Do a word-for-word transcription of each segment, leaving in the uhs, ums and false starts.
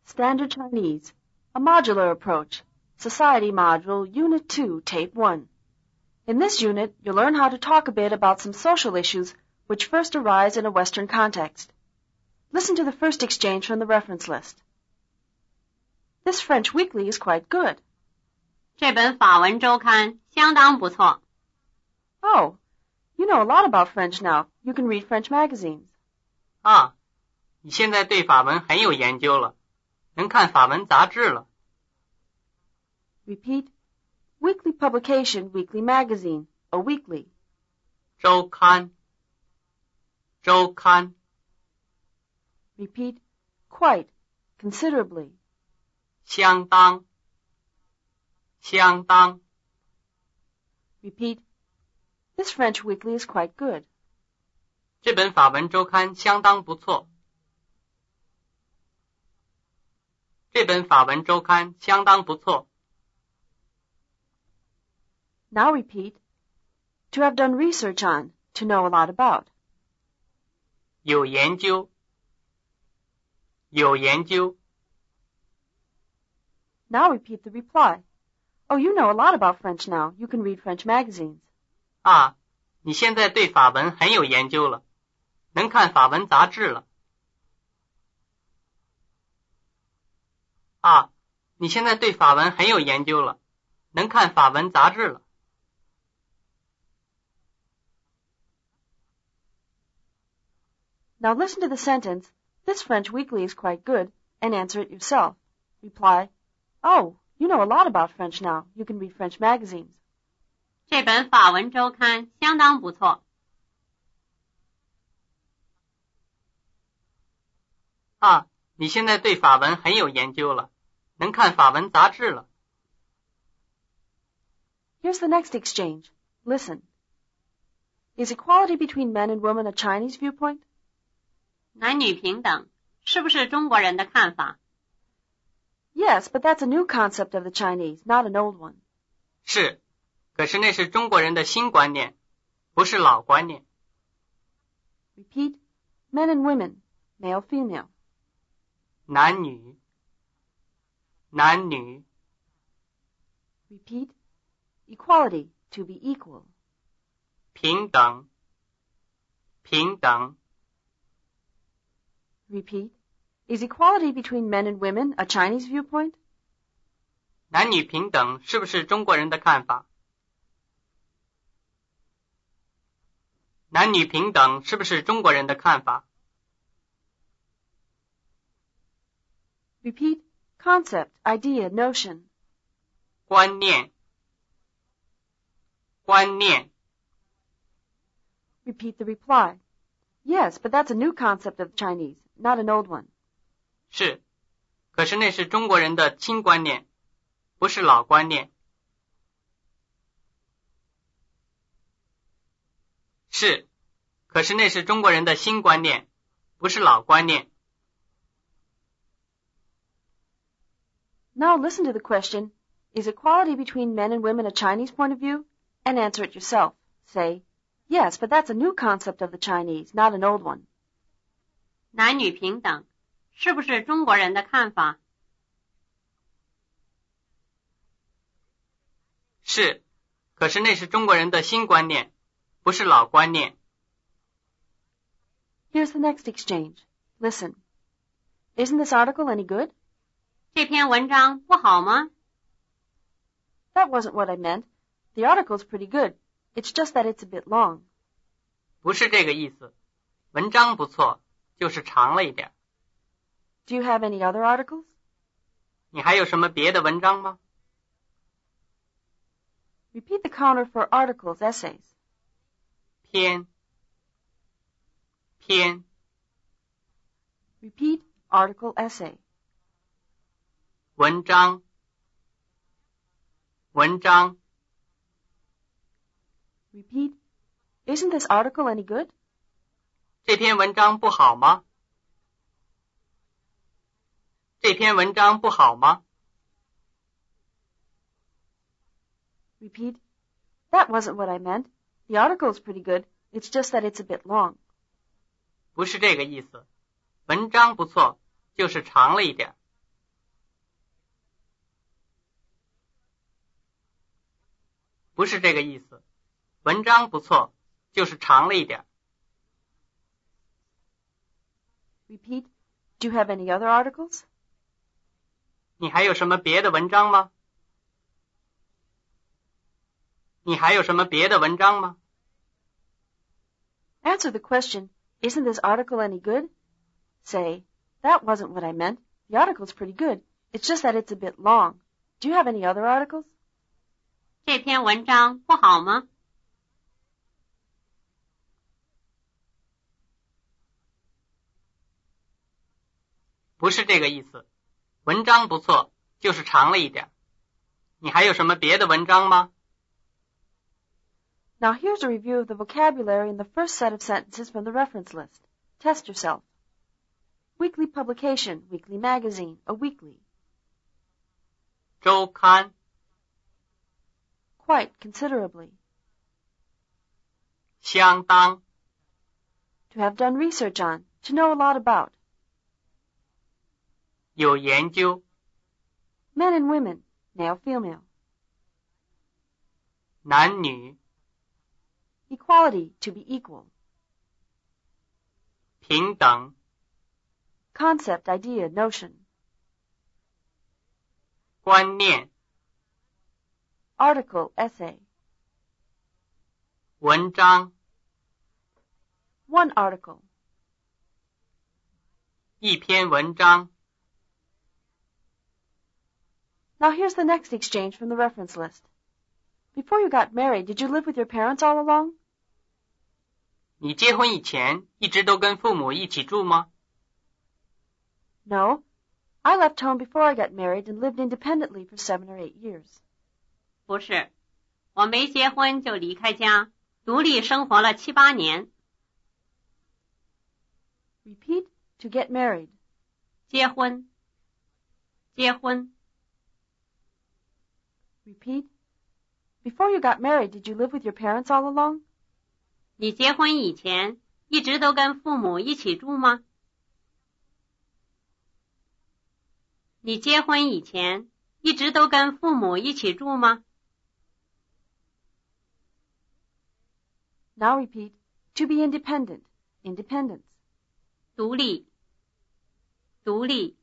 Standard Chinese, a modular approach, Society Module, Unit two, Tape one. In this unit, you'll learn how to talk a bit about some social issues which first arise in a Western context. Listen to the first exchange from the reference list. This French weekly is quite good. 这本法文周刊相当不错。 Oh, you know a lot about French now. You can read French magazines. 啊，你现在对法文很有研究了，能看法文杂志了。 Repeat. Weekly publication, weekly magazine, a weekly. 周刊，周刊。 Repeat. Quite, considerably. 相当，相当。 Repeat. This French weekly is quite good. 这本法文周刊相当不错。这本法文周刊相当不错。 Now repeat. To have done research on, to know a lot about. 有研究，有研究。 Now repeat the reply. Oh, you know a lot about French now. You can read French magazines. 啊，你现在对法文很有研究了，能看法文杂志了。啊，你现在对法文很有研究了，能看法文杂志了。 Now listen to the sentence, this French weekly is quite good, and answer it yourself. Reply, oh, you know a lot about French now. You can read French magazines. 这本法文周刊相当不错。 啊，你现在对法文很有研究了，能看法文杂志了。 Here's the next exchange. Listen. Is equality between men and women a Chinese viewpoint? 男女平等是不是中国人的看法？ Yes, but that's a new concept of the Chinese, not an old one. 是，可是那是中国人的新观念，不是老观念。 Repeat. Men and women, male, female. 男女，男女。 Repeat. Equality, to be equal. 平等，平等。 Repeat. Is equality between men and women a Chinese viewpoint? 男女平等是不是中国人的看法？男女平等是不是中国人的看法？ Repeat. Concept, idea, notion. 观念，观念。 Repeat the reply. Yes, but that's a new concept of the Chinese, not an old one. 是，可是那是中国人的新观念，不是老观念。是，可是那是中国人的新观念，不是老观念。 Now listen to the question, is equality between men and women a Chinese point of view? And answer it yourself. Say, yes, but that's a new concept of the Chinese, not an old one. 男女平等是不是中国人的看法？ 是，可是那是中国人的新观念，不是老观念。 Here's the next exchange. Listen. Isn't this article any good? 这篇文章不好吗？ That wasn't what I meant. The article's pretty good. It's just that it's a bit long. 不是这个意思，文章不错，就是长了一点。 Do you have any other articles? 你还有什么别的文章吗？ Repeat the counter for articles, essays. 篇，篇。 Repeat article, essay. 文章，文章。 Repeat. Isn't this article any good? 这篇文章不好吗？这篇文章不好吗？ Repeat. That wasn't what I meant. The article's pretty good. It's just that it's a bit long. 不是这个意思，文章不错，就是长了一点。 不是这个意思。文章不错，就是长了一点。 Repeat. Do you have any other articles? 你还有什么别的文章吗？你还有什么别的文章吗？ Answer the question, isn't this article any good? Say, that wasn't what I meant. The article's pretty good. It's just that it's a bit long. Do you have any other articles? 这篇文章不好吗？ 不是这个意思。文章不错，就是长了一点。你还有什么别的文章吗？ Now here's a review of the vocabulary in the first set of sentences from the reference list. Test yourself. Weekly publication, weekly magazine, a weekly. 周刊 Quite considerably. 相当 To have done research on, to know a lot about. 有研究 Men and women, male, female. 男女 Equality, to be equal. 平等 Concept, idea, notion. 观念 Article, essay. 文章 One article. 一篇文章 Now here's the next exchange from the reference list. Before you got married, did you live with your parents all along? 你结婚以前一直都跟父母一起住吗？ No. I left home before I got married and lived independently for seven or eight years. 不是，我没结婚就离开家，独立生活了七八年。 Repeat, to get married. 结婚，结婚。 Repeat. Before you got married, did you live with your parents all along? 你结婚以前一直都跟父母一起住吗？你结婚以前一直都跟父母一起住吗？ Now repeat, to be independent, independence. 独立，独立。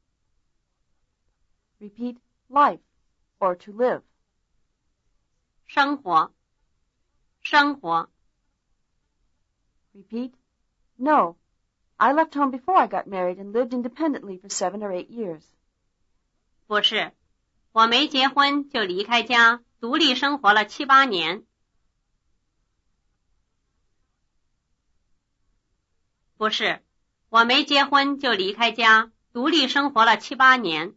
Repeat, life, or to live. 生活，生活。 Repeat, no. I left home before I got married and lived independently for seven or eight years. 不是，我没结婚就离开家，独立生活了七八年。不是，我没结婚就离开家，独立生活了七八年。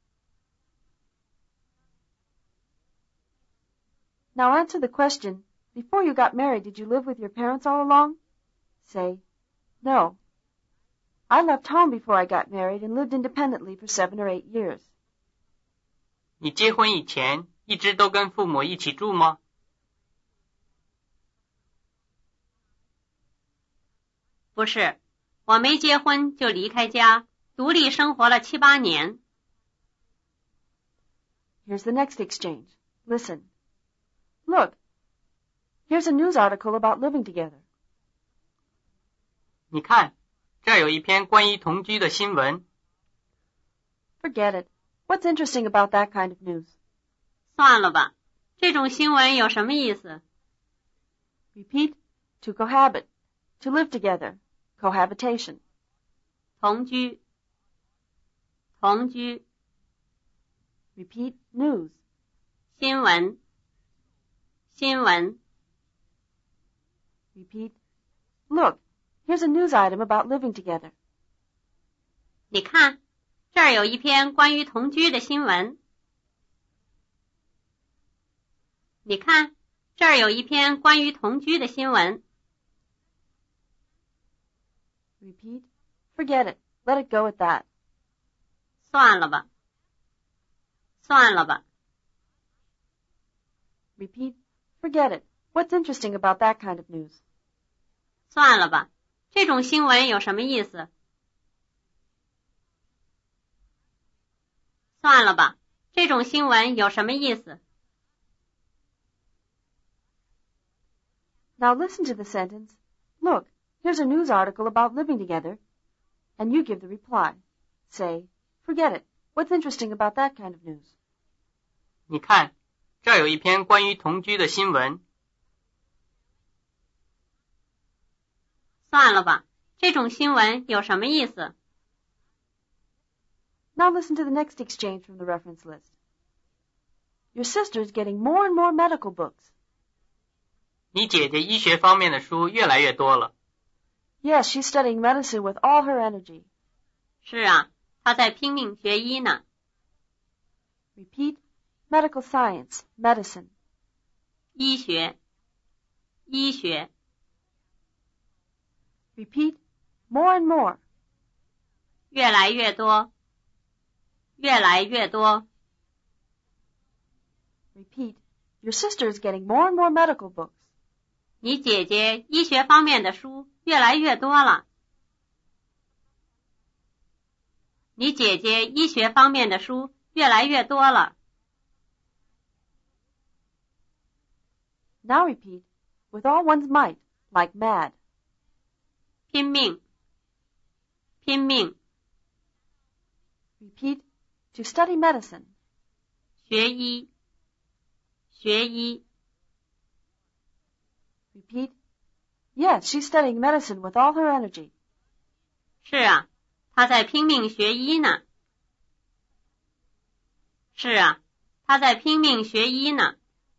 Now answer the question, before you got married, did you live with your parents all along? Say, no. I left home before I got married and lived independently for seven or eight years. 你结婚以前一直都跟父母一起住吗？ 不是，我没结婚就离开家，独立生活了七八年。 Here's the next exchange. Listen. Look, here's a news article about living together. 你看，这儿有一篇关于同居的新闻。 Forget it. What's interesting about that kind of news? 算了吧，这种新闻有什么意思？ Repeat, to cohabit, to live together, cohabitation. 同居，同居。 Repeat, news. 新闻，新闻。 Repeat, look, here's a news item about living together. 你看，这儿有一篇关于同居的新闻。你看，这儿有一篇关于同居的新闻。 Repeat, forget it. Let it go at that. 算了吧，算了吧。 Repeat, forget it. What's interesting about that kind of news? 算了吧，这种新闻有什么意思？算了吧，这种新闻有什么意思？ Now listen to the sentence, Look, here's a news article about living together, and you give the reply. Say, Forget it. What's interesting about that kind of news? 你看，这儿有一篇关于同居的新闻。 算了吧，这种新闻有什么意思？ Now listen to the next exchange from the reference list. Your sister's getting more and more medical books. 你姐姐医学方面的书越来越多了。 Yes, she's studying medicine with all her energy. 是啊，她在拼命学医呢。 Repeat, medical science, medicine. 医学，医学。 Repeat, more and more. 越来越多，越来越多。 Repeat, your sister is getting more and more medical books. 你姐姐医学方面的书越来越多了。你姐姐医学方面的书越来越多了。 Now repeat, with all one's might, like mad. 拼命，拼命。 Repeat, to study medicine. 学医，学医。 Repeat, yes, she's studying medicine with all her energy. 是啊，她在拼命学医呢。是啊，她在拼命学医呢。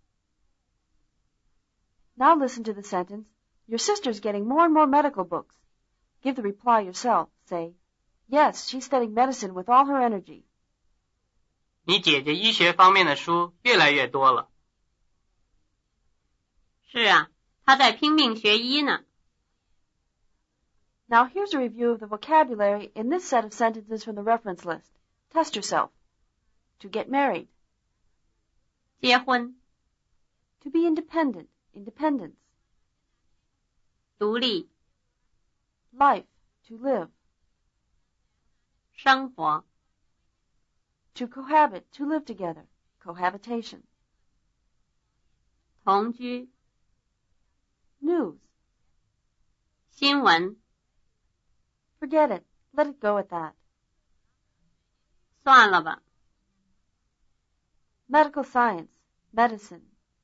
Now listen to the sentence, your sister's getting more and more medical books. Give the reply yourself. Say, yes, she's studying medicine with all her energy. 你姐姐医学方面的书越来越多了。 是啊，她在拼命学医呢。 Now here's a review of the vocabulary in this set of sentences from the reference list. Test yourself. To get married. 结婚， To be independent, independence. 独立， Life, to live. 生活， To cohabit, to live together, cohabitation. 同居， News. 新闻， Forget it. Let it go at that. 算了吧。 Medical science, medicine.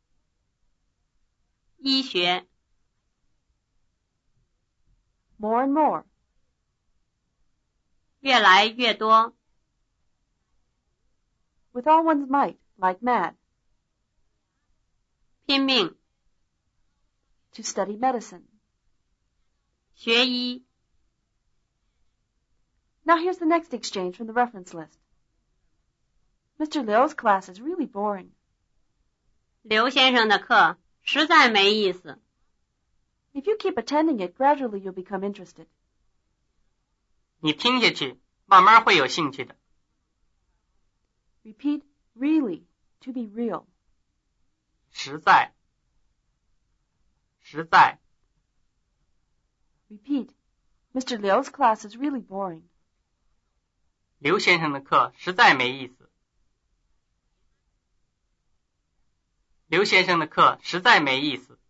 医学， More and more. 越来越多。 With all one's might, like mad. 拼命， To study medicine. 学医。 Now here's the next exchange from the reference list. Mister Liu's class is really boring. 刘先生的课实在没意思。 If you keep attending it, gradually you'll become interested. 你听下去，慢慢会有兴趣的。 Repeat, really, to be real. 实在，实在。 Repeat, Mister Liu's class is really boring. 刘先生的课实在没意思。刘先生的课实在没意思。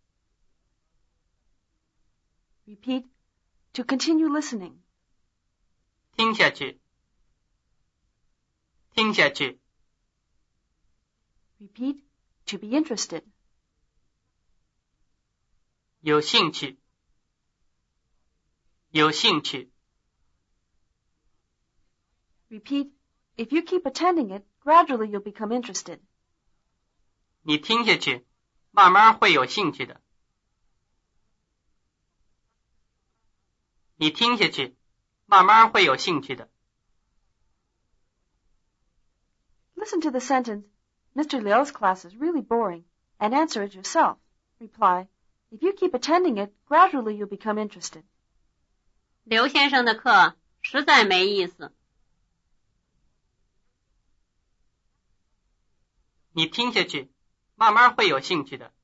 Repeat, to continue listening. 听下去，听下去。 Repeat, to be interested. 有兴趣，有兴趣。 Repeat, if you keep attending it, gradually you'll become interested. 你听下去，慢慢会有兴趣的。你听下去，慢慢会有兴趣的。 Listen to the sentence, Mister Liu's class is really boring, and answer it yourself. Reply, if you keep attending it, gradually you'll become interested. 刘先生的课实在没意思。 你听下去，慢慢会有兴趣的。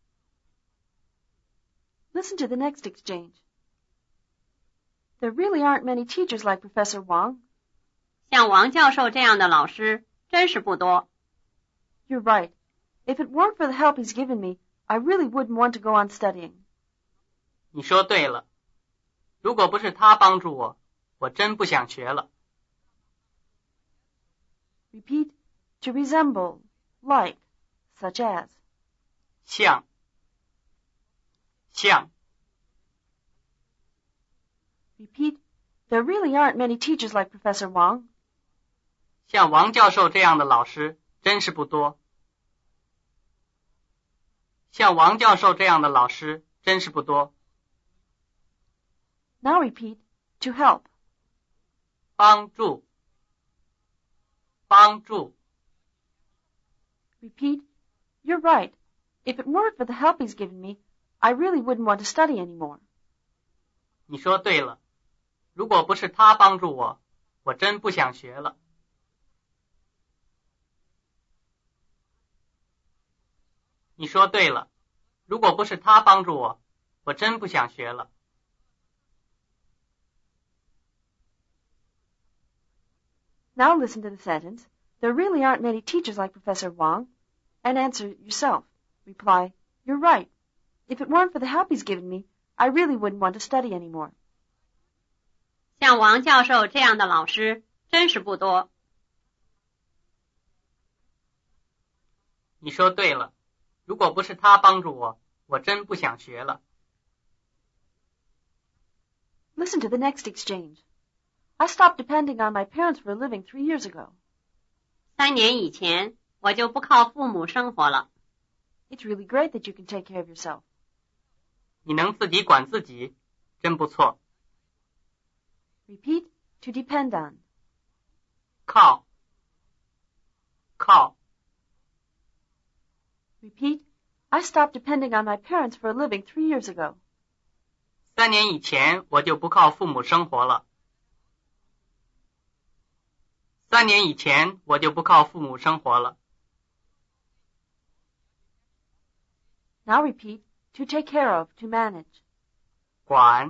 Listen to the next exchange. There really aren't many teachers like Professor Wang. 像王教授这样的老师真是不多。 You're right. If it weren't for the help he's given me, I really wouldn't want to go on studying. 你说对了，如果不是他帮助我，我真不想学了。 Repeat to resemble, like, such as. 像，像。 Repeat, there really aren't many teachers like Professor Wang. 像王教授这样的老师真是不多。像王教授这样的老师真是不多。 Now repeat, to help. 帮助，帮助。 Repeat, you're right. If it weren't for the help he's given me, I really wouldn't want to study anymore. 你说对了，如果不是他帮助我，我真不想学了。你说对了，如果不是他帮助我，我真不想学了。 Now listen to the sentence. There really aren't many teachers like Professor Wang. And answer yourself. Reply, you're right. If it weren't for the help he's given me, I really wouldn't want to study anymore. 像王教授这样的老师真是不多。 你说对了，如果不是他帮助我，我真不想学了。 Listen to the next exchange. I stopped depending on my parents for a living three years ago. 三年以前，我就不靠父母生活了。 It's really great that you can take care of yourself. 你能自己管自己，真不错。 Repeat, to depend on. 靠，靠。 Repeat, I stopped depending on my parents for a living three years ago. 三年以前，我就不靠父母生活了。三年以前，我就不靠父母生活了。 Now repeat, to take care of, to manage. 管，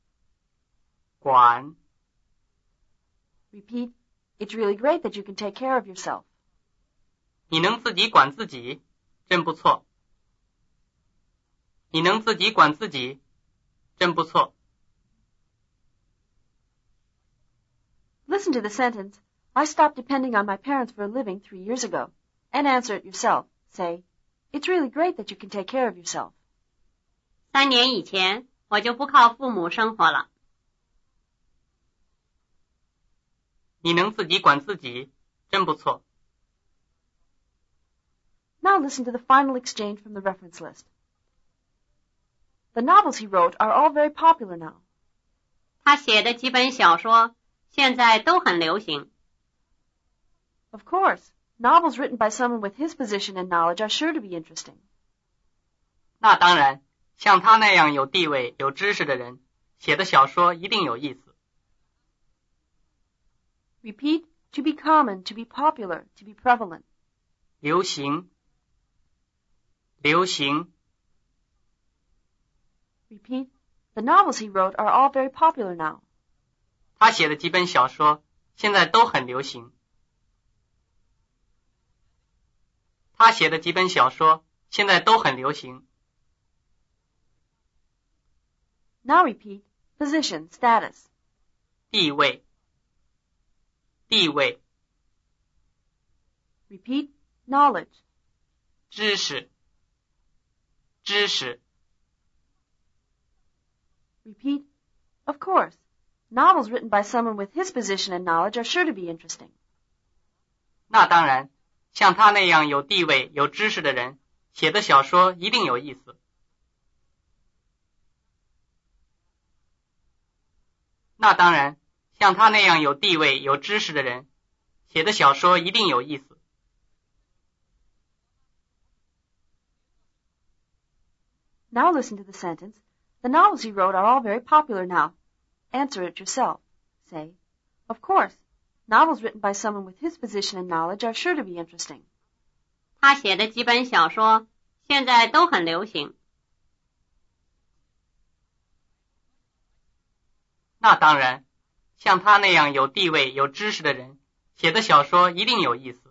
管。 Repeat, it's really great that you can take care of yourself. 你能自己管自己，真不错。你能自己管自己，真不错。 Listen to the sentence, I stopped depending on my parents for a living three years ago, and answer it yourself. Say, it's really great that you can take care of yourself. 三年以前，我就不靠父母生活了。 你能自己管自己，真不错。 Now listen to the final exchange from the reference list. The novels he wrote are all very popular now. 他写的几本小说现在都很流行。 Of course, novels written by someone with his position and knowledge are sure to be interesting. 那当然，像他那样有地位、有知识的人，写的小说一定有意思。 Repeat, to be common, to be popular, to be prevalent. 流行，流行。 Repeat, the novels he wrote are all very popular now. 他写的几本小说现在都很流行。他写的几本小说现在都很流行。 Now repeat, position, status. 地位，地位。 Repeat, knowledge. 知识，知识。 Repeat, of course. Novels written by someone with his position and knowledge are sure to be interesting. 那当然，像他那样有地位、有知识的人，写的小说一定有意思。那当然，像他那样有地位、有知识的人，写的小说一定有意思。 Now listen to the sentence. The novels he wrote are all very popular now. Answer it yourself. Say, of course, novels written by someone with his position and knowledge are sure to be interesting. 他写的几本小说现在都很流行。 那当然，像他那样有地位、有知识的人，写的小说一定有意思。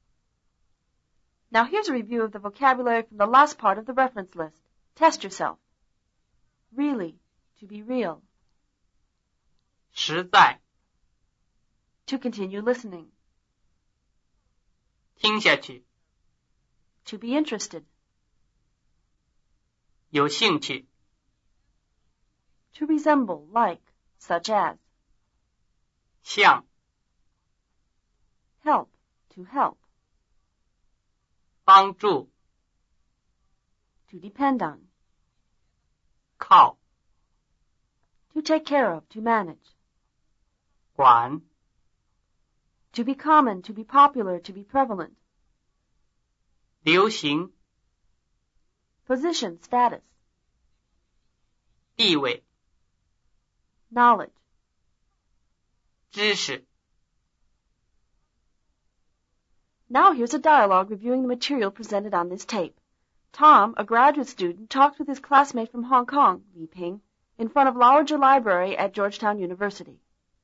Now here's a review of the vocabulary from the last part of the reference list. Test yourself. really, to be real. 实在， To continue listening. 听下去， To be interested. 有兴趣， To resemble, like, such as. 像， Help, to help. 帮助， To depend on. 靠， To take care of, to manage. 管， To be common, to be popular, to be prevalent. 流行， Position, status. 地位， Knowledge. 知识。 Now here's a dialogue reviewing the material presented on this tape. Tom, a graduate student, talked with his classmate from Hong Kong, Li Ping, in front of Lauer Library at Georgetown University.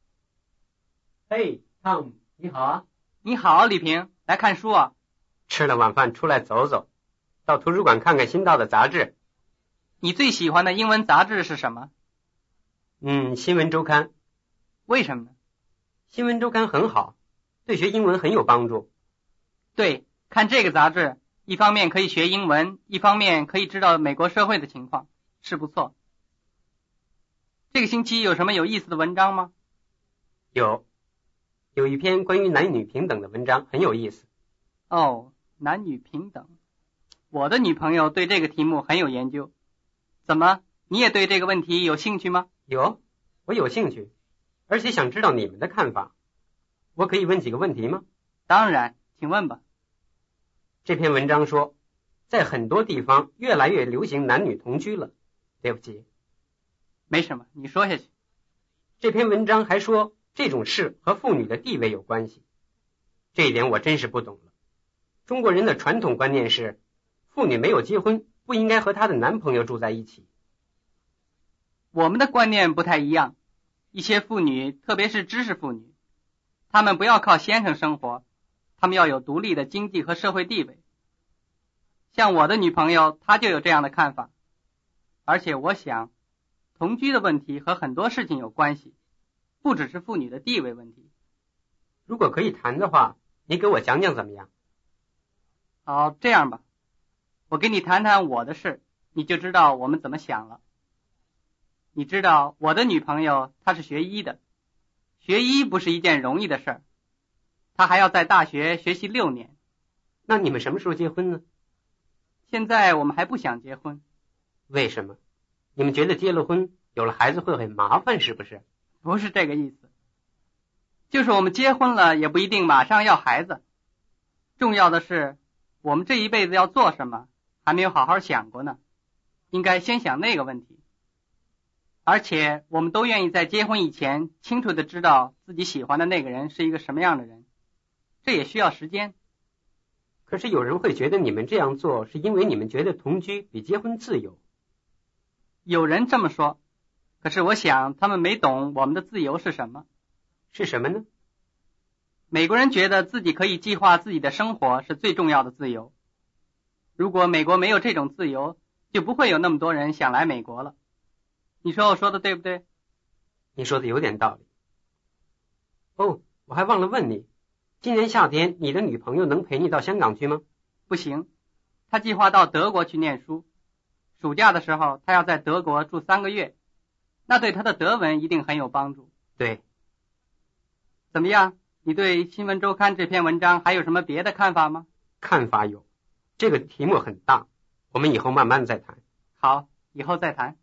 Hey, Tom, 你好啊！ 你好，李平，来看书啊？ 吃了晚饭出来走走，到图书馆看看新到的杂志。 你最喜欢的英文杂志是什么？ 嗯，新闻周刊。 为什么呢？ 新闻周刊很好，对学英文很有帮助。 对，看这个杂志，一方面可以学英文，一方面可以知道美国社会的情况，是不错。这个星期有什么有意思的文章吗？ 有，有一篇关于男女平等的文章，很有意思。 哦，男女平等。我的女朋友对这个题目很有研究。怎么，你也对这个问题有兴趣吗？ 有，我有兴趣，而且想知道你们的看法。我可以问几个问题吗？ 当然，请问吧。 这篇文章说，在很多地方越来越流行男女同居了。对不起。 没什么，你说下去。 这篇文章还说，这种事和妇女的地位有关系。这一点我真是不懂了。中国人的传统观念是，妇女没有结婚，不应该和她的男朋友住在一起。 我们的观念不太一样，一些妇女，特别是知识妇女，她们不要靠先生生活，她们要有独立的经济和社会地位。像我的女朋友，她就有这样的看法。而且我想，同居的问题和很多事情有关系，不只是妇女的地位问题。 如果可以谈的话，你给我讲讲怎么样？ 好，这样吧，我给你谈谈我的事，你就知道我们怎么想了。你知道我的女朋友她是学医的，学医不是一件容易的事儿，她还要在大学学习六年。 那你们什么时候结婚呢？ 现在我们还不想结婚。 为什么？你们觉得结了婚，有了孩子会很麻烦，是不是？ 不是这个意思，就是我们结婚了也不一定马上要孩子。重要的是，我们这一辈子要做什么，还没有好好想过呢，应该先想那个问题。而且我们都愿意在结婚以前清楚的知道自己喜欢的那个人是一个什么样的人，这也需要时间。 可是有人会觉得你们这样做是因为你们觉得同居比结婚自由。 有人这么说，可是我想他们没懂我们的自由是什么。 是什么呢？ 美国人觉得自己可以计划自己的生活是最重要的自由。如果美国没有这种自由，就不会有那么多人想来美国了。你说我说的对不对？ 你说的有点道理。哦，我还忘了问你，今年夏天你的女朋友能陪你到香港去吗？ 不行，她计划到德国去念书，暑假的时候她要在德国住三个月，那对她的德文一定很有帮助。 对。 怎么样？你对新闻周刊这篇文章还有什么别的看法吗？ 看法有，这个题目很大，我们以后慢慢再谈。 好，以后再谈。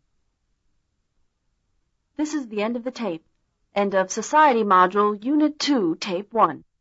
This is the end of the tape. End of Society Module, Unit two, Tape one.